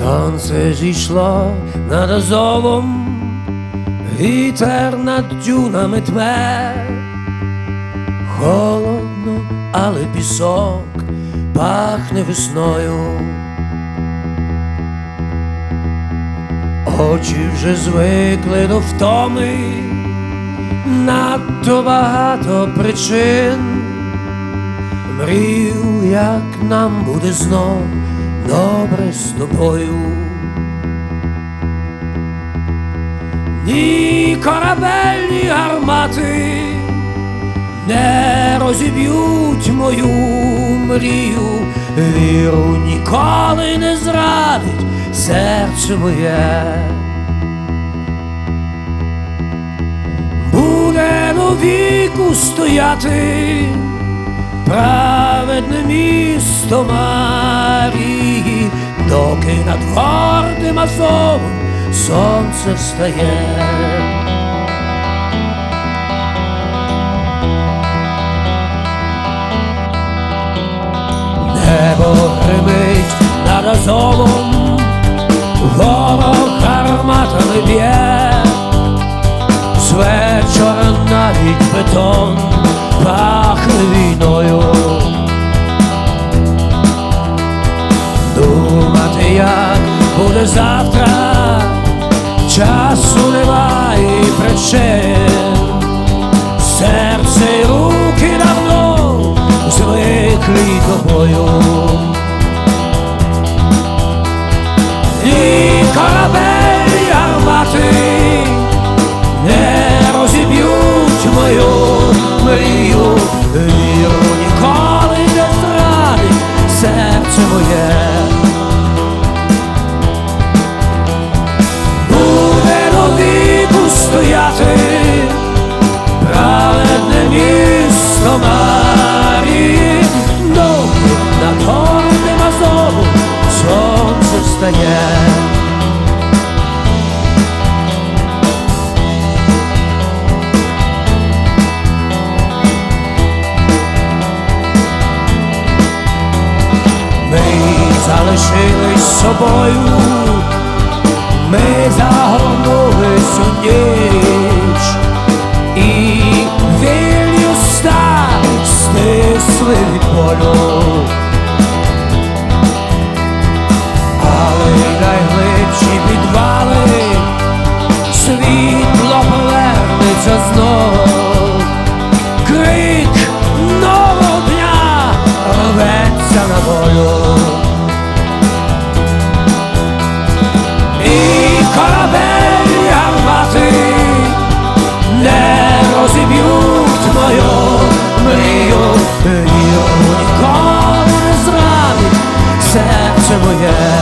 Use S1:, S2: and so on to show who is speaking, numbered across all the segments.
S1: Сонце зійшло над Азовом, вітер над дюнами тме, холодно, але пісок пахне весною. Очі вже звикли до втоми, надто багато причин. Мрію, як нам буде знов добре з тобою. Ні корабельні гармати не розіб'ють мою мрію, віру ніколи не зрадить серце моє. Буде до віку стояти праведне місто Марії, доки над гордим Азовом сонце встає. Небо гримить над Азовом, ворог гарматами б'є, з вечора навіть бетон пахне війною. Думати, як буде завтра, часу немає і причин. Серце й руки давно звикли тобою. І корабель гармати не розіб'ють мою мрію, віру ніколи не зрадить серце моє. Буде до віку стояти праведне місто Марії, доки над гордим Азовом сонце встає. Залишились собою, ми загорнулись у ніч, і вільні уста стисли від болю. Але й найглибші підвали світло повернеться знов. Крик нового дня рветься на волю. Корабель гармати не розіб'ють мою мрію, віру ніколи не зрадить серце моє.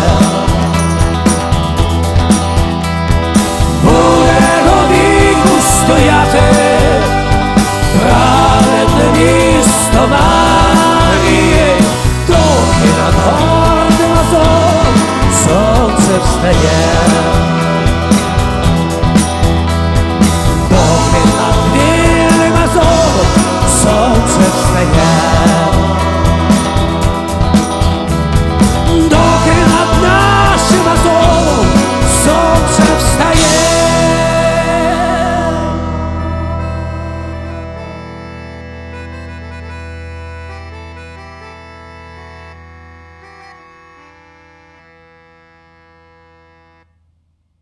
S1: Буде до віку стояти праведне місто Марії, доки над гордим Азовом сонце встає.